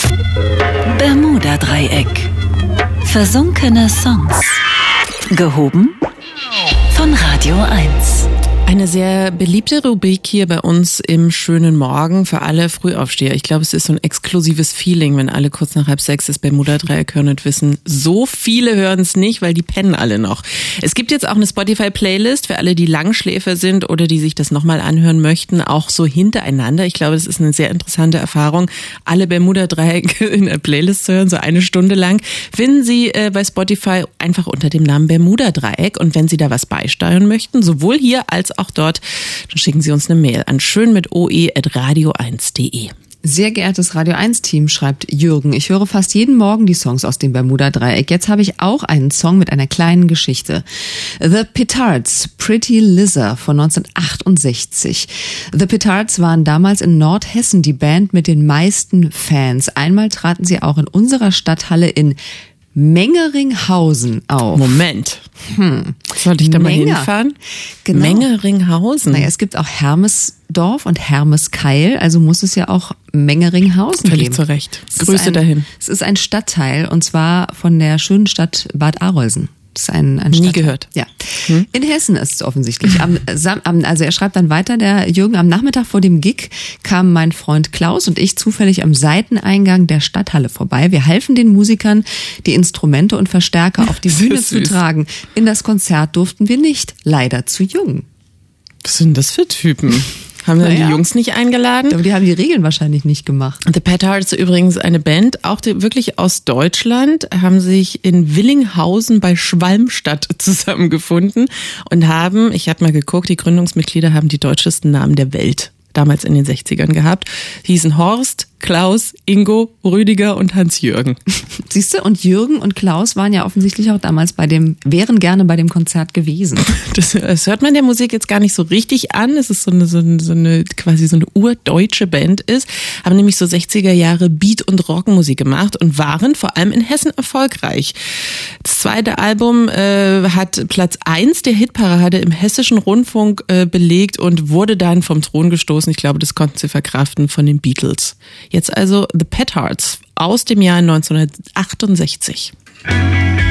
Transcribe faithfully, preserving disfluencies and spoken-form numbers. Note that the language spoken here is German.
Bermuda-Dreieck. Versunkene Songs. Gehoben von Radio eins. Eine sehr beliebte Rubrik hier bei uns im schönen Morgen für alle Frühaufsteher. Ich glaube, es ist so ein exklusives Feeling, wenn alle kurz nach halb sechs das Bermuda-Dreieck hören und wissen, so viele hören es nicht, weil die pennen alle noch. Es gibt jetzt auch eine Spotify-Playlist für alle, die Langschläfer sind oder die sich das nochmal anhören möchten, auch so hintereinander. Ich glaube, das ist eine sehr interessante Erfahrung, alle Bermuda-Dreiecke in der Playlist zu hören, so eine Stunde lang. Finden Sie äh, bei Spotify einfach unter dem Namen Bermuda-Dreieck, und wenn Sie da was beisteuern möchten, sowohl hier als auch dort, dann schicken Sie uns eine Mail an schön mit oe at radio eins punkt de. Sehr geehrtes Radio eins Team, schreibt Jürgen, ich höre fast jeden Morgen die Songs aus dem Bermuda-Dreieck. Jetzt habe ich auch einen Song mit einer kleinen Geschichte. The Petards, Pretty Lizard von neunzehnhundertachtundsechzig. The Petards waren damals in Nordhessen die Band mit den meisten Fans. Einmal traten sie auch in unserer Stadthalle in Mengeringhausen auf. Moment. Hm. Sollte ich da mal Menger. hinfahren? Genau. Mengeringhausen. Naja, es gibt auch Hermesdorf und Hermeskeil, also muss es ja auch Mengeringhausen Völlig geben. zu Recht. Es ist Grüße ein, dahin. Es ist ein Stadtteil, und zwar von der schönen Stadt Bad Arolsen. Das ist ein, ein Nie Stadtteil. gehört. Ja. Hm? In Hessen ist es offensichtlich. Am, am, also er schreibt dann weiter, der Jürgen, am Nachmittag vor dem Gig kamen mein Freund Klaus und ich zufällig am Seiteneingang der Stadthalle vorbei. Wir halfen den Musikern, die Instrumente und Verstärker auf die Bühne zu tragen. In das Konzert durften wir nicht, leider zu jung. Was sind das für Typen? Haben dann Naja. die Jungs nicht eingeladen? Aber die haben die Regeln wahrscheinlich nicht gemacht. The Petards, übrigens eine Band, auch die, wirklich aus Deutschland, haben sich in Willinghausen bei Schwalmstadt zusammengefunden und haben, ich habe mal geguckt, die Gründungsmitglieder haben die deutschesten Namen der Welt damals in den sechzigern gehabt. Hießen Horst, Klaus, Ingo, Rüdiger und Hans-Jürgen. Siehst du, und Jürgen und Klaus waren ja offensichtlich auch damals bei dem, wären gerne bei dem Konzert gewesen. Das, das hört man der Musik jetzt gar nicht so richtig an. Es ist so eine, so eine, so eine quasi so eine urdeutsche Band ist, haben nämlich so sechziger Jahre Beat- und Rockmusik gemacht und waren vor allem in Hessen erfolgreich. Das zweite Album äh, hat Platz eins der Hitparade im Hessischen Rundfunk äh, belegt und wurde dann vom Thron gestoßen. Ich glaube, das konnten sie verkraften von den Beatles. Jetzt also The Petards aus dem Jahr neunzehnhundertachtundsechzig.